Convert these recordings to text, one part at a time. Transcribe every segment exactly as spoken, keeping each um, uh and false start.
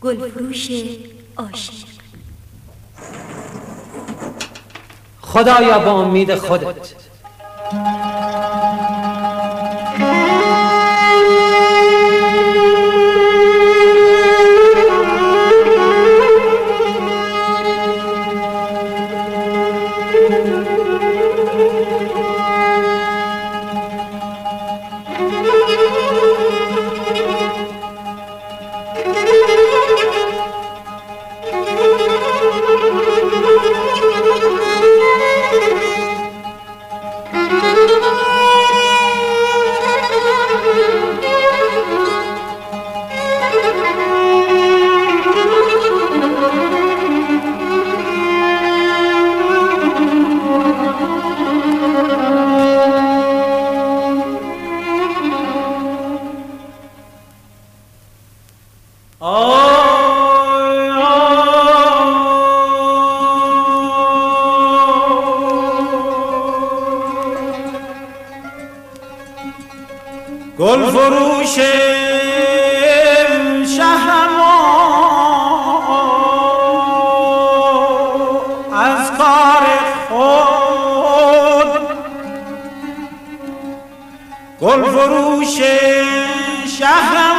گلفروش عاشق. خدایا با امید خودت گل فروش شهرم از کار خود، گل فروش شهرم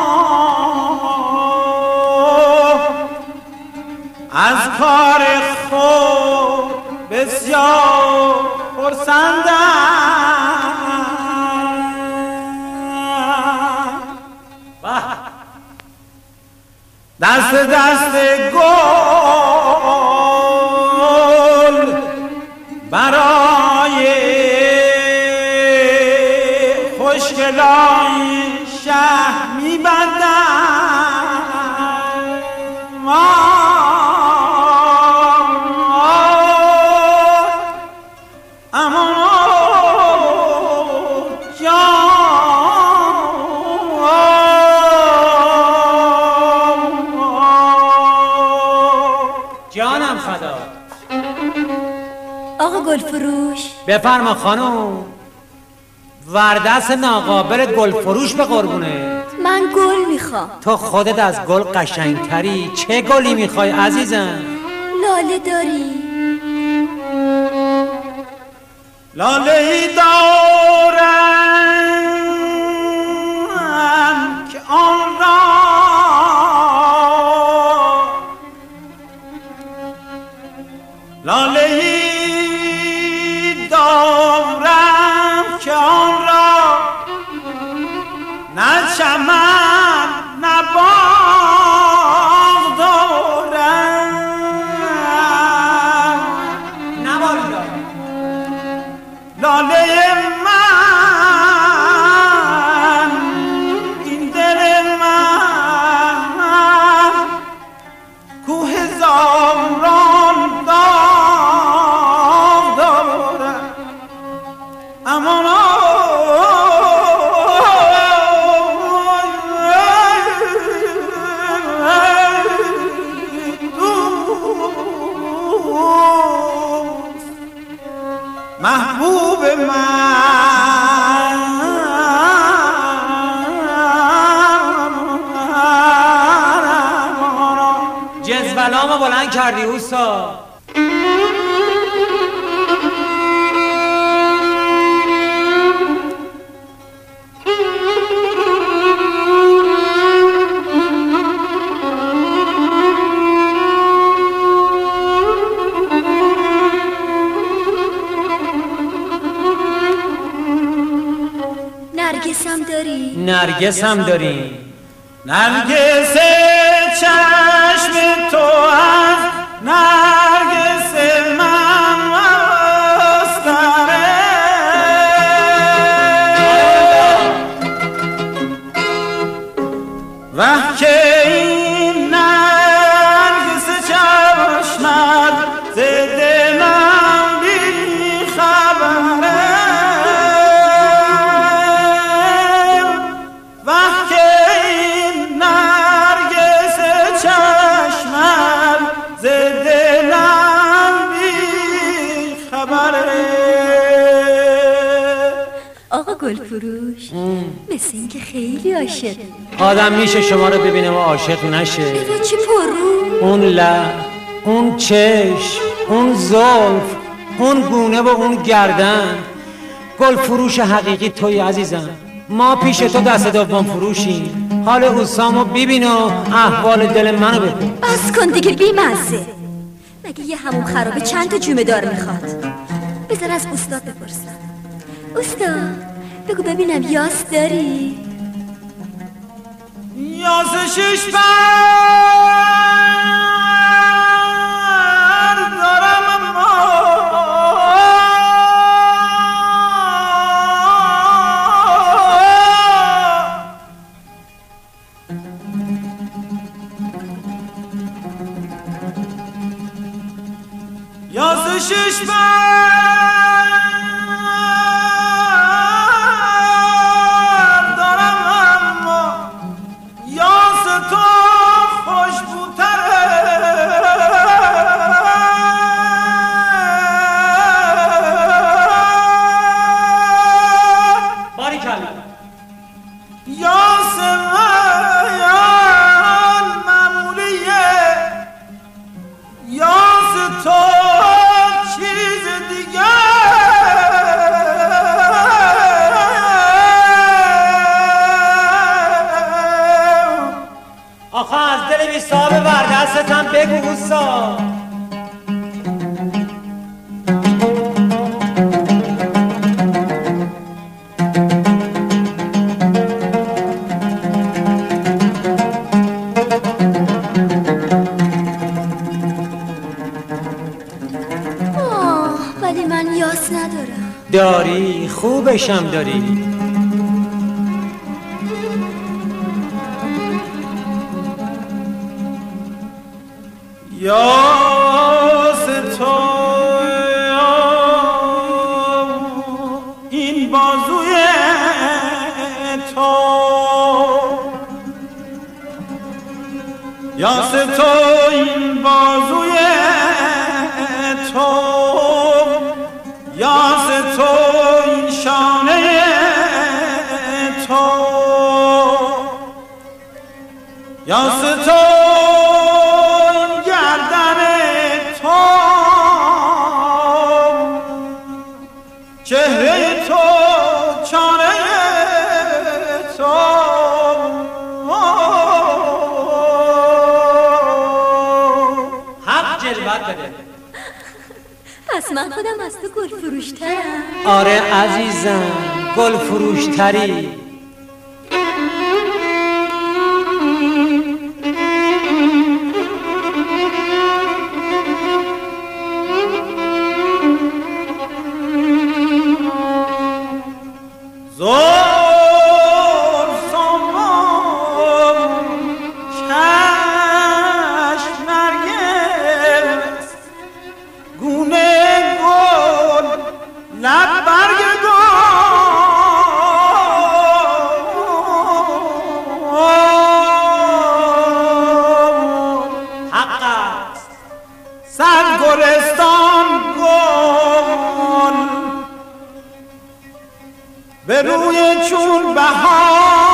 از کار خود بسیار خرسندم. دست دست گل برای خوشگلای شهر می‌بندم. اما جانم فدا. آقا گلفروش بفرما خانم. وردست ناقابل گلفروش به قربونه. من گل میخوام. تو خودت از گل قشنگتری. چه گلی میخوای عزیزم؟ لاله داری؟ لاله دارم که آن را لاله دارم که آن را نه چمن نه باغ دارم، نه والا لاله من این دل من کو هزاران داغ دارم. اما محبوب من جزبلامو بلند کردی اوستا. نرگسم داری؟ نرگسم داری؟ نرگس چشم تو از نرگس من مستره، وه که این نرگس چشمت ز دلم بی خبره، گل فروش مثل این که خیلی عاشق. آدم میشه شما رو ببینه و عاشق نشه؟ ایوا چه پررو، اون لب، اون چشم، اون زلف، اون گونه و اون گردن. گل فروش حقیقی توی عزیزم. ما پیش تو دست دوم فروشیم. حال اوسامو ببین و احوال دل منو ببین. بس کن دیگه بیمزه. مگه یه همون خرابه چند تا جومه دار میخواد؟ بذار از استاد بپرسم. استاد بگو ببینم یاس داری؟ یاس شش بر دارم اما یاس شش بر بگو اوستا. آه ولی من یاس ندارم. داری، خوبشم داری. یاس تو این بازوی تو، یاس تو این بازوی تو، یاس تو این شانه تو، یاس تو چهره تو، چانه تو. حق جلوت بده. پس من خودم از تو گل فروشترم. آره عزیزم، گل فروشتری. به روی چون بهار